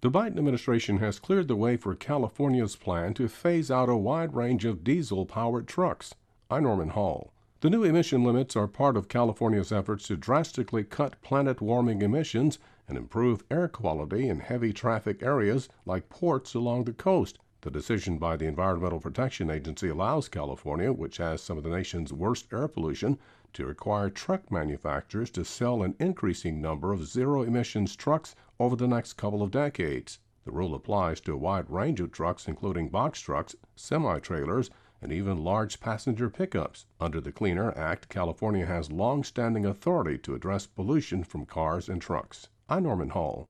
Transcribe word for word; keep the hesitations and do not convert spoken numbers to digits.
The Biden administration has cleared the way for California's plan to phase out a wide range of diesel-powered trucks. I'm Norman Hall. The new emission limits are part of California's efforts to drastically cut planet-warming emissions and improve air quality in heavy traffic areas like ports along the coast. The decision by the Environmental Protection Agency allows California, which has some of the nation's worst air pollution, to require truck manufacturers to sell an increasing number of zero-emissions trucks over the next couple of decades. The rule applies to a wide range of trucks, including box trucks, semi-trailers, and even large passenger pickups. Under the Clean Air Act, California has long-standing authority to address pollution from cars and trucks. I'm Norman Hall.